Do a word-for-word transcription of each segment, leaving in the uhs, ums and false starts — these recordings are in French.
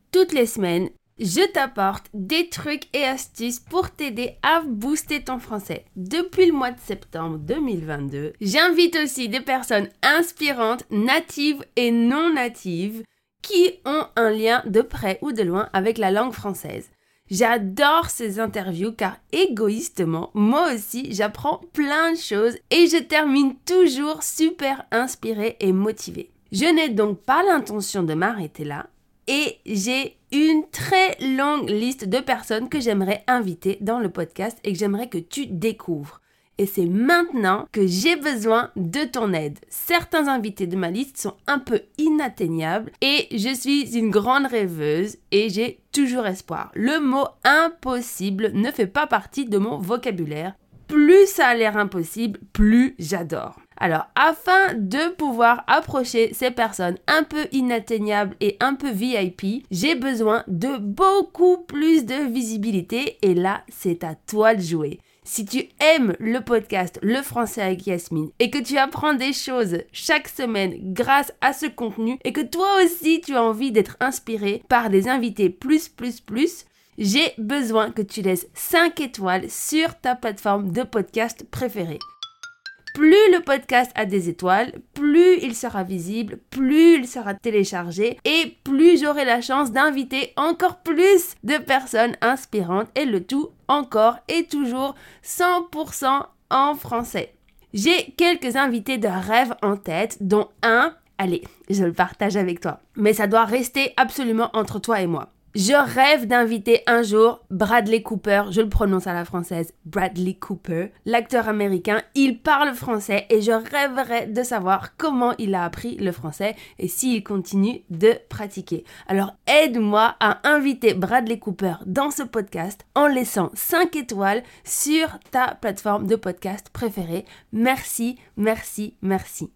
toutes les semaines, je t'apporte des trucs et astuces pour t'aider à booster ton français. Depuis le mois de septembre deux mille vingt-deux, j'invite aussi des personnes inspirantes, natives et non natives, qui ont un lien de près ou de loin avec la langue française. J'adore ces interviews car égoïstement, moi aussi, j'apprends plein de choses et je termine toujours super inspirée et motivée. Je n'ai donc pas l'intention de m'arrêter là et j'ai une très longue liste de personnes que j'aimerais inviter dans le podcast et que j'aimerais que tu découvres. Et c'est maintenant que j'ai besoin de ton aide. Certains invités de ma liste sont un peu inatteignables et je suis une grande rêveuse et j'ai toujours espoir. Le mot impossible ne fait pas partie de mon vocabulaire. Plus ça a l'air impossible, plus j'adore. Alors, afin de pouvoir approcher ces personnes un peu inatteignables et un peu V I P, j'ai besoin de beaucoup plus de visibilité et là, c'est à toi de jouer. Si tu aimes le podcast Le Français avec Yasmine et que tu apprends des choses chaque semaine grâce à ce contenu et que toi aussi tu as envie d'être inspiré par des invités plus plus plus, j'ai besoin que tu laisses cinq étoiles sur ta plateforme de podcast préférée. Plus le podcast a des étoiles, plus il sera visible, plus il sera téléchargé et plus j'aurai la chance d'inviter encore plus de personnes inspirantes et le tout encore et toujours cent pour cent en français. J'ai quelques invités de rêve en tête, dont un, allez, je le partage avec toi, mais ça doit rester absolument entre toi et moi. Je rêve d'inviter un jour Bradley Cooper, je le prononce à la française, Bradley Cooper, l'acteur américain. Il parle français et je rêverais de savoir comment il a appris le français et s'il continue de pratiquer. Alors aide-moi à inviter Bradley Cooper dans ce podcast en laissant cinq étoiles sur ta plateforme de podcast préférée. Merci, merci, merci.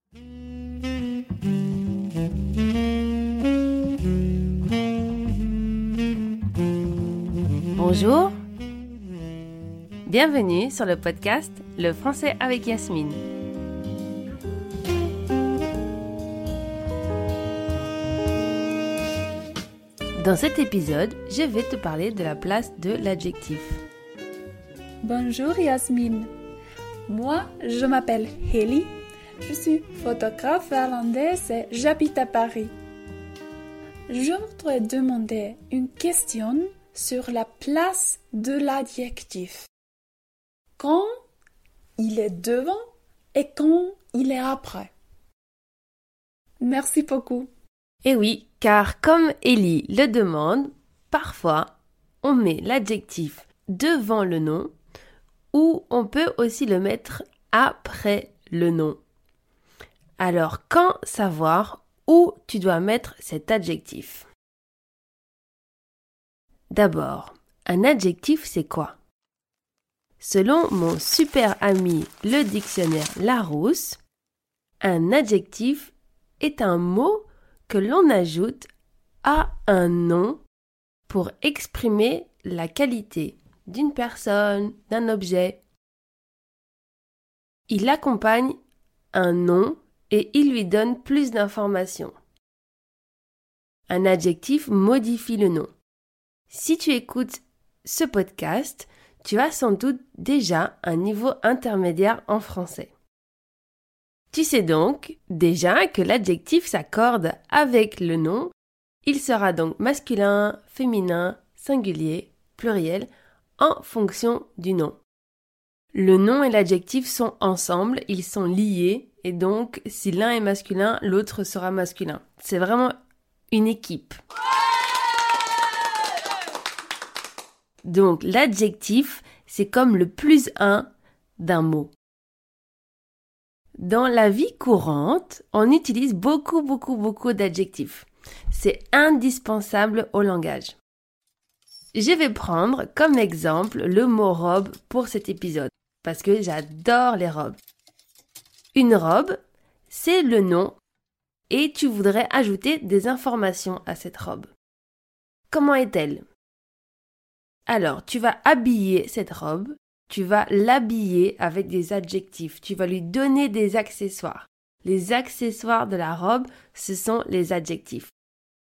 Bonjour, bienvenue sur le podcast Le Français avec Yasmine. Dans cet épisode, je vais te parler de la place de l'adjectif. Bonjour Yasmine, moi je m'appelle Heli, je suis photographe irlandaise et j'habite à Paris. Je voudrais demander une question sur la place de l'adjectif. Quand il est devant et quand il est après. Merci beaucoup. Eh oui, car comme Ellie le demande, parfois on met l'adjectif devant le nom ou on peut aussi le mettre après le nom. Alors, quand savoir où tu dois mettre cet adjectif ? D'abord, un adjectif, c'est quoi ? Selon mon super ami le dictionnaire Larousse, un adjectif est un mot que l'on ajoute à un nom pour exprimer la qualité d'une personne, d'un objet. Il accompagne un nom et il lui donne plus d'informations. Un adjectif modifie le nom. Si tu écoutes ce podcast, tu as sans doute déjà un niveau intermédiaire en français. Tu sais donc déjà que l'adjectif s'accorde avec le nom. Il sera donc masculin, féminin, singulier, pluriel, en fonction du nom. Le nom et l'adjectif sont ensemble, ils sont liés, et donc si l'un est masculin, l'autre sera masculin. C'est vraiment une équipe. Donc, l'adjectif, c'est comme le plus un d'un mot. Dans la vie courante, on utilise beaucoup, beaucoup, beaucoup d'adjectifs. C'est indispensable au langage. Je vais prendre comme exemple le mot robe pour cet épisode, parce que j'adore les robes. Une robe, c'est le nom et tu voudrais ajouter des informations à cette robe. Comment est-elle ? Alors, tu vas habiller cette robe, tu vas l'habiller avec des adjectifs, tu vas lui donner des accessoires. Les accessoires de la robe, ce sont les adjectifs.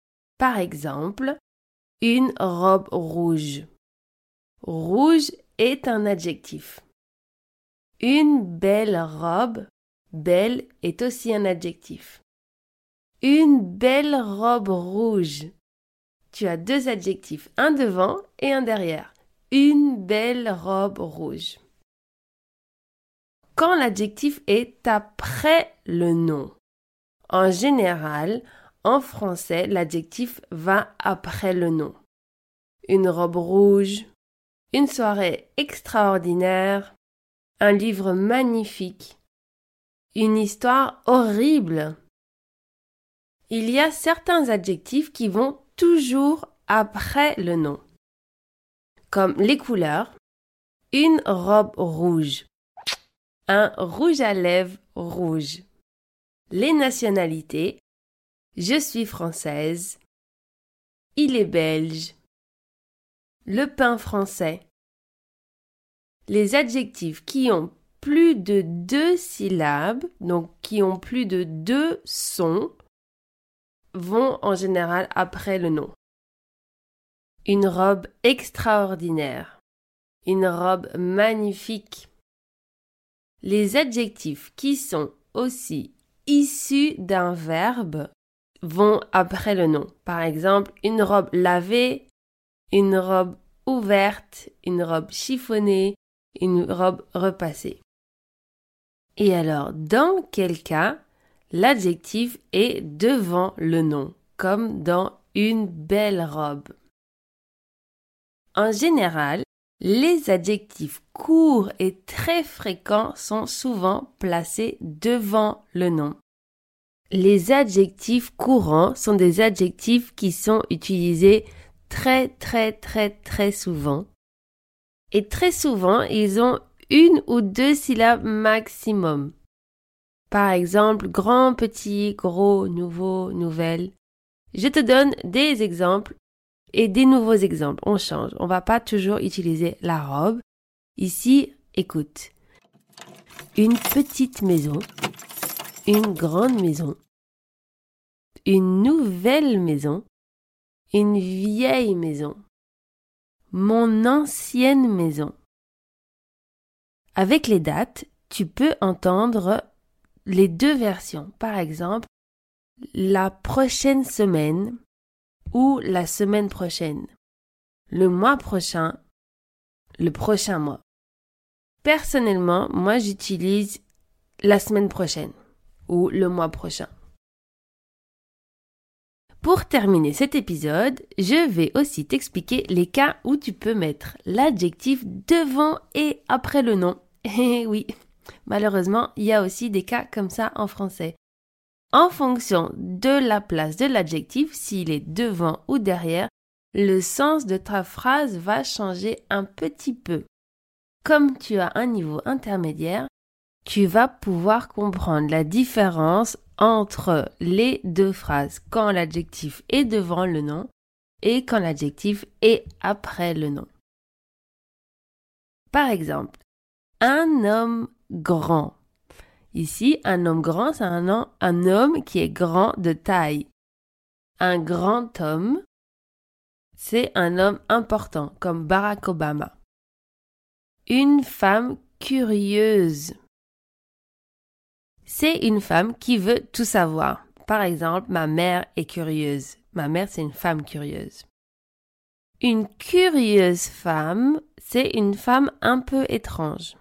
Par exemple, une robe rouge. Rouge est un adjectif. Une belle robe, belle est aussi un adjectif. Une belle robe rouge. Tu as deux adjectifs, un devant et un derrière. Une belle robe rouge. Quand l'adjectif est après le nom. En général, en français, l'adjectif va après le nom. Une robe rouge, une soirée extraordinaire, un livre magnifique, une histoire horrible. Il y a certains adjectifs qui vont toujours après le nom, comme les couleurs, une robe rouge, un rouge à lèvres rouge, les nationalités, je suis française, il est belge, le pain français. Les adjectifs qui ont plus de deux syllabes, donc qui ont plus de deux sons, vont en général après le nom. Une robe extraordinaire, une robe magnifique. Les adjectifs qui sont aussi issus d'un verbe vont après le nom. Par exemple, une robe lavée, une robe ouverte, une robe chiffonnée, une robe repassée. Et alors, dans quel cas l'adjectif est devant le nom, comme dans une belle robe? En général, les adjectifs courts et très fréquents sont souvent placés devant le nom. Les adjectifs courants sont des adjectifs qui sont utilisés très très très très souvent. Et très souvent, ils ont une ou deux syllabes maximum. Par exemple, grand, petit, gros, nouveau, nouvelle. Je te donne des exemples et des nouveaux exemples. On change. On va pas toujours utiliser la robe. Ici, écoute. Une petite maison. Une grande maison. Une nouvelle maison. Une vieille maison. Mon ancienne maison. Avec les dates, tu peux entendre les deux versions. Par exemple, la prochaine semaine ou la semaine prochaine. Le mois prochain, le prochain mois. Personnellement, moi j'utilise la semaine prochaine ou le mois prochain. Pour terminer cet épisode, je vais aussi t'expliquer les cas où tu peux mettre l'adjectif devant et après le nom. Et oui, malheureusement, il y a aussi des cas comme ça en français. En fonction de la place de l'adjectif, s'il est devant ou derrière, le sens de ta phrase va changer un petit peu. Comme tu as un niveau intermédiaire, tu vas pouvoir comprendre la différence entre les deux phrases quand l'adjectif est devant le nom et quand l'adjectif est après le nom. Par exemple, un homme grand. Ici, un homme grand, c'est un, homme, un homme qui est grand de taille. Un grand homme, c'est un homme important, comme Barack Obama. Une femme curieuse. C'est une femme qui veut tout savoir. Par exemple, ma mère est curieuse. Ma mère, c'est une femme curieuse. Une curieuse femme, c'est une femme un peu étrange.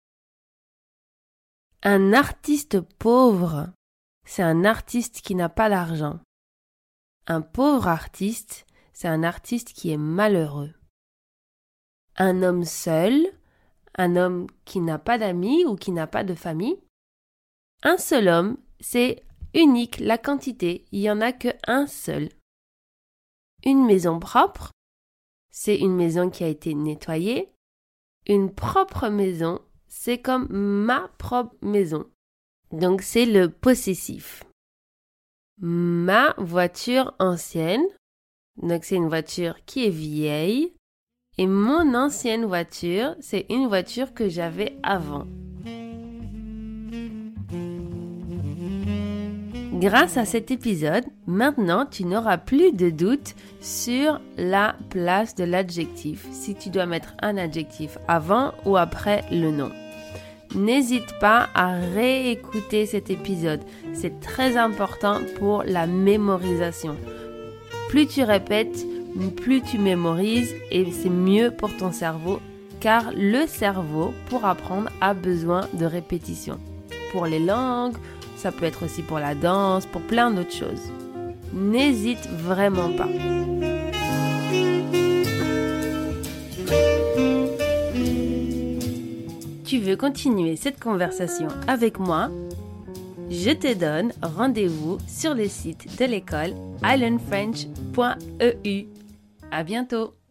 Un artiste pauvre, c'est un artiste qui n'a pas d'argent. Un pauvre artiste, c'est un artiste qui est malheureux. Un homme seul, un homme qui n'a pas d'amis ou qui n'a pas de famille. Un seul homme, c'est unique la quantité, il n'y en a qu'un seul. Une maison propre, c'est une maison qui a été nettoyée. Une propre maison, c'est comme ma propre maison. Donc c'est le possessif. Ma voiture ancienne, donc c'est une voiture qui est vieille. Et mon ancienne voiture, c'est une voiture que j'avais avant. Grâce à cet épisode, maintenant tu n'auras plus de doute sur la place de l'adjectif, si tu dois mettre un adjectif avant ou après le nom. N'hésite pas à réécouter cet épisode, c'est très important pour la mémorisation. Plus tu répètes, plus tu mémorises et c'est mieux pour ton cerveau, car le cerveau, pour apprendre, a besoin de répétition. Pour les langues, ça peut être aussi pour la danse, pour plein d'autres choses. N'hésite vraiment pas. Tu veux continuer cette conversation avec moi? Je te donne rendez-vous sur le site de l'école i learn french point e u. À bientôt!